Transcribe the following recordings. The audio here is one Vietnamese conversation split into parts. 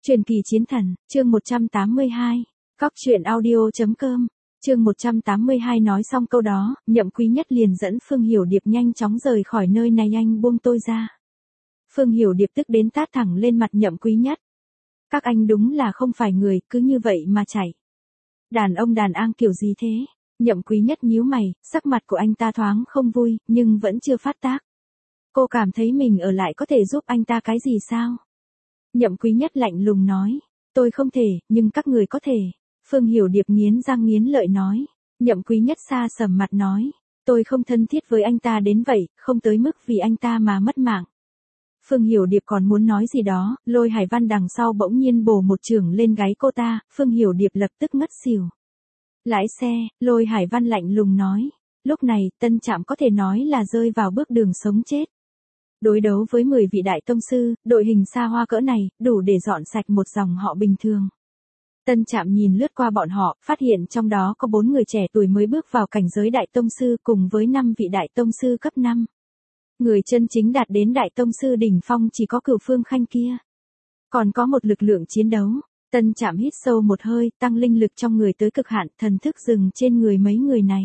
Truyền kỳ chiến thần, chương 182. Cóc truyện audio.com. Chương 182 nói xong câu đó, Nhậm Quý Nhất liền dẫn Phương Hiểu Điệp nhanh chóng rời khỏi nơi này, anh buông tôi ra. Phương Hiểu Điệp tức đến tát thẳng lên mặt Nhậm Quý Nhất. Các anh đúng là không phải người, cứ như vậy mà chạy. Đàn ông đàn an kiểu gì thế? Nhậm Quý Nhất nhíu mày, sắc mặt của anh ta thoáng không vui, nhưng vẫn chưa phát tác. Cô cảm thấy mình ở lại có thể giúp anh ta cái gì sao? Nhậm Quý Nhất lạnh lùng nói, tôi không thể, nhưng các người có thể. Phương Hiểu Điệp nghiến răng nghiến lợi nói. Nhậm Quý Nhất xa sầm mặt nói, tôi không thân thiết với anh ta đến vậy, không tới mức vì anh ta mà mất mạng. Phương Hiểu Điệp còn muốn nói gì đó, Lôi Hải Văn đằng sau bỗng nhiên bổ một chưởng lên gáy cô ta, Phương Hiểu Điệp lập tức ngất xỉu. Lái xe, Lôi Hải Văn lạnh lùng nói. Lúc này, Tân Trạm có thể nói là rơi vào bước đường sống chết. Đối đấu với 10 vị đại tông sư, đội hình xa hoa cỡ này, đủ để dọn sạch một dòng họ bình thường. Tân Trạm nhìn lướt qua bọn họ, phát hiện trong đó có 4 người trẻ tuổi mới bước vào cảnh giới đại tông sư cùng với 5 vị đại tông sư cấp 5. Người chân chính đạt đến đại tông sư đỉnh phong chỉ có Cửu Phương Khanh kia. Còn có một lực lượng chiến đấu. Tân Trạm hít sâu một hơi, tăng linh lực trong người tới cực hạn, thần thức dừng trên người mấy người này.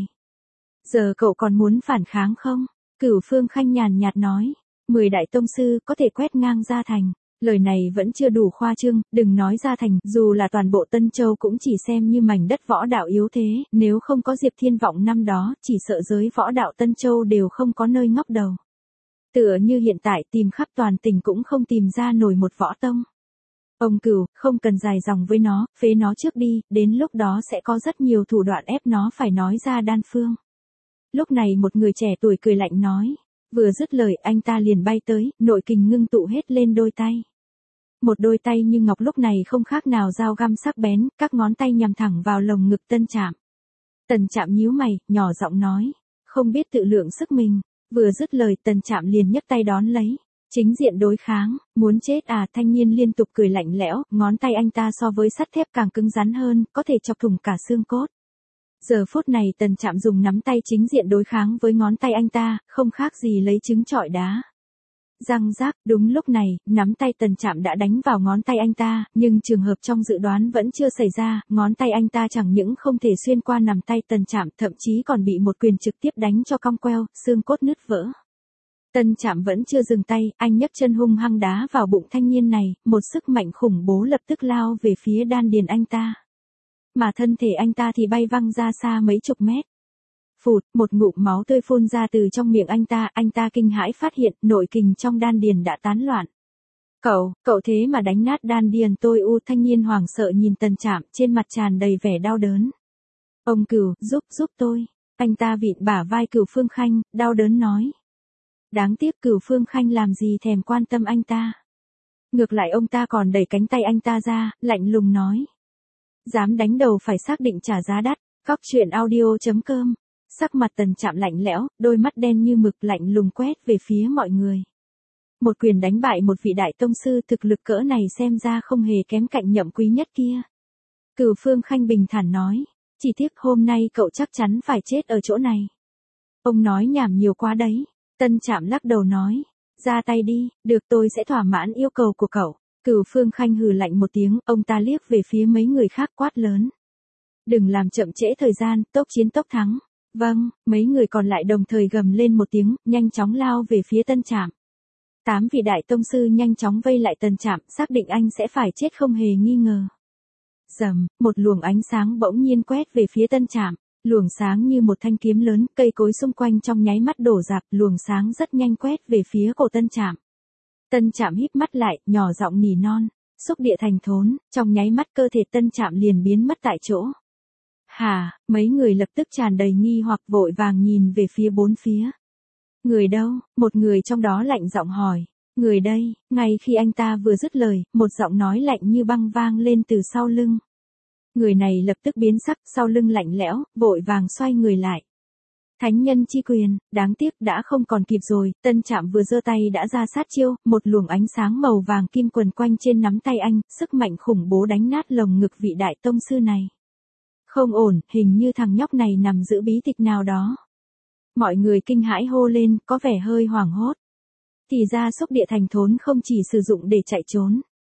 Giờ cậu còn muốn phản kháng không? Cửu Phương Khanh nhàn nhạt nói. 10 đại tông sư có thể quét ngang Gia Thành. Lời này vẫn chưa đủ khoa trương, đừng nói Gia Thành, dù là toàn bộ Tân Châu cũng chỉ xem như mảnh đất võ đạo yếu thế, nếu không có Diệp Thiên Vọng năm đó, chỉ sợ giới võ đạo Tân Châu đều không có nơi ngóc đầu. Tựa như hiện tại tìm khắp toàn tỉnh cũng không tìm ra nổi một võ tông. Ông Cửu, không cần dài dòng với nó, phế nó trước đi, đến lúc đó sẽ có rất nhiều thủ đoạn ép nó phải nói ra đan phương. Lúc này một người trẻ tuổi cười lạnh nói. Vừa dứt lời anh ta liền bay tới, nội kình ngưng tụ hết lên đôi tay. Một đôi tay như ngọc lúc này không khác nào dao găm sắc bén, các ngón tay nhằm thẳng vào lồng ngực Tân Trạm. Tân Trạm nhíu mày, nhỏ giọng nói, không biết tự lượng sức mình. Vừa dứt lời Tân Trạm liền nhấc tay đón lấy. Chính diện đối kháng, muốn chết à? Thanh niên liên tục cười lạnh lẽo, ngón tay anh ta so với sắt thép càng cứng rắn hơn, có thể chọc thủng cả xương cốt. Giờ phút này Tân Trạm dùng nắm tay chính diện đối kháng với ngón tay anh ta, không khác gì lấy trứng trọi đá. Răng rác, đúng lúc này, nắm tay Tân Trạm đã đánh vào ngón tay anh ta, nhưng trường hợp trong dự đoán vẫn chưa xảy ra, ngón tay anh ta chẳng những không thể xuyên qua nắm tay Tân Trạm, thậm chí còn bị một quyền trực tiếp đánh cho cong queo, xương cốt nứt vỡ. Tân Trạm vẫn chưa dừng tay, anh nhấc chân hung hăng đá vào bụng thanh niên này, một sức mạnh khủng bố lập tức lao về phía đan điền anh ta. Mà thân thể anh ta thì bay văng ra xa mấy chục mét. Phụt, một ngụm máu tươi phun ra từ trong miệng anh ta kinh hãi phát hiện nội kình trong đan điền đã tán loạn. Cậu thế mà đánh nát đan điền tôi u. Thanh niên hoảng sợ nhìn Tân Trạm, trên mặt tràn đầy vẻ đau đớn. Ông Cửu, giúp tôi. Anh ta vịn bả vai Cửu Phương Khanh, đau đớn nói. Đáng tiếc Cửu Phương Khanh làm gì thèm quan tâm anh ta. Ngược lại ông ta còn đẩy cánh tay anh ta ra, lạnh lùng nói. Dám đánh đầu phải xác định trả giá đắt. Cóc truyện audio.com. Sắc mặt Tân Trạm lạnh lẽo, đôi mắt đen như mực lạnh lùng quét về phía mọi người. Một quyền đánh bại một vị đại tông sư, thực lực cỡ này xem ra không hề kém cạnh Nhậm Quý Nhất kia. Cửu Phương Khanh bình thản nói, chỉ tiếc hôm nay cậu chắc chắn phải chết ở chỗ này. Ông nói nhảm nhiều quá đấy. Tân Trạm lắc đầu nói, ra tay đi, được tôi sẽ thỏa mãn yêu cầu của cậu. Cửu Phương Khanh hừ lạnh một tiếng, ông ta liếc về phía mấy người khác quát lớn. Đừng làm chậm trễ thời gian, tốc chiến tốc thắng. Vâng, mấy người còn lại đồng thời gầm lên một tiếng, nhanh chóng lao về phía Tân Trạm. 8 vị đại tông sư nhanh chóng vây lại Tân Trạm, xác định anh sẽ phải chết không hề nghi ngờ. Rầm, một luồng ánh sáng bỗng nhiên quét về phía Tân Trạm. Luồng sáng như một thanh kiếm lớn, cây cối xung quanh trong nháy mắt đổ rạp, luồng sáng rất nhanh quét về phía cổ Tân Trạm. Tân Trạm híp mắt lại, nhỏ giọng nỉ non, xúc địa thành thốn, trong nháy mắt cơ thể Tân Trạm liền biến mất tại chỗ. Hả, mấy người lập tức tràn đầy nghi hoặc vội vàng nhìn về phía bốn phía. Người đâu? Một người trong đó lạnh giọng hỏi. Người đây, ngay khi anh ta vừa dứt lời, một giọng nói lạnh như băng vang lên từ sau lưng. Người này lập tức biến sắc, sau lưng lạnh lẽo, vội vàng xoay người lại. Thánh nhân chi quyền, đáng tiếc đã không còn kịp rồi, Tân Trạm vừa giơ tay đã ra sát chiêu, một luồng ánh sáng màu vàng kim quần quanh trên nắm tay anh, sức mạnh khủng bố đánh nát lồng ngực vị đại tông sư này. Không ổn, hình như thằng nhóc này nằm giữ bí tịch nào đó. Mọi người kinh hãi hô lên, có vẻ hơi hoảng hốt. Thì ra xúc địa thành thốn không chỉ sử dụng để chạy trốn.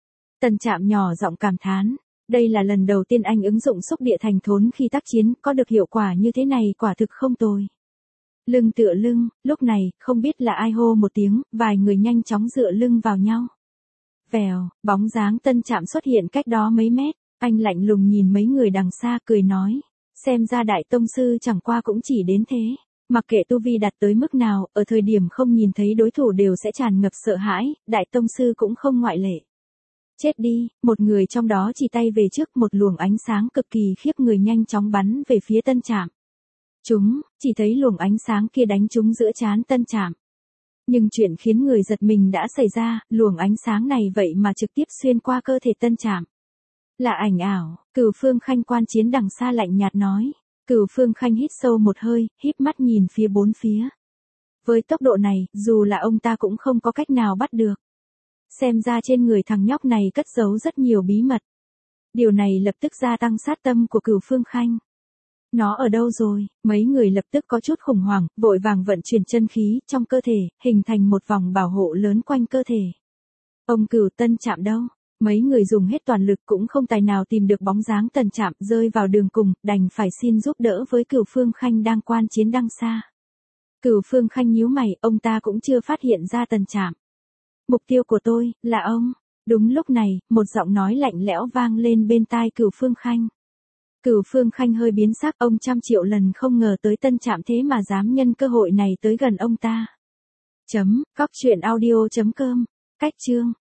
Tân Trạm nhỏ giọng cảm thán. Đây là lần đầu tiên anh ứng dụng xúc địa thành thốn khi tác chiến, có được hiệu quả như thế này quả thực không tồi. Lưng tựa lưng, lúc này, không biết là ai hô một tiếng, vài người nhanh chóng dựa lưng vào nhau. Vèo, bóng dáng Tân Trạm xuất hiện cách đó mấy mét, anh lạnh lùng nhìn mấy người đằng xa cười nói. Xem ra đại tông sư chẳng qua cũng chỉ đến thế. Mặc kệ tu vi đạt tới mức nào, ở thời điểm không nhìn thấy đối thủ đều sẽ tràn ngập sợ hãi, đại tông sư cũng không ngoại lệ. Chết đi, một người trong đó chỉ tay về trước, một luồng ánh sáng cực kỳ khiếp người nhanh chóng bắn về phía Tân Trạm. Chỉ thấy luồng ánh sáng kia đánh trúng giữa trán Tân Trạm. Nhưng chuyện khiến người giật mình đã xảy ra, luồng ánh sáng này vậy mà trực tiếp xuyên qua cơ thể Tân Trạm. Là ảnh ảo, Cửu Phương Khanh quan chiến đằng xa lạnh nhạt nói. Cửu Phương Khanh hít sâu một hơi, híp mắt nhìn phía bốn phía. Với tốc độ này, dù là ông ta cũng không có cách nào bắt được. Xem ra trên người thằng nhóc này cất giấu rất nhiều bí mật. Điều này lập tức gia tăng sát tâm của Cửu Phương Khanh. Nó ở đâu rồi? Mấy người lập tức có chút khủng hoảng, vội vàng vận chuyển chân khí trong cơ thể, hình thành một vòng bảo hộ lớn quanh cơ thể. Ông Cửu Tân Trạm đâu? Mấy người dùng hết toàn lực cũng không tài nào tìm được bóng dáng Tân Trạm, rơi vào đường cùng, đành phải xin giúp đỡ với Cửu Phương Khanh đang quan chiến đằng xa. Cửu Phương Khanh nhíu mày, ông ta cũng chưa phát hiện ra Tân Trạm. Mục tiêu của tôi, là ông. Đúng lúc này, một giọng nói lạnh lẽo vang lên bên tai Cửu Phương Khanh. Cửu Phương Khanh hơi biến sắc, ông trăm triệu lần không ngờ tới Tân Trạm thế mà dám nhân cơ hội này tới gần ông ta. Cóc truyện audio.com. Cách chương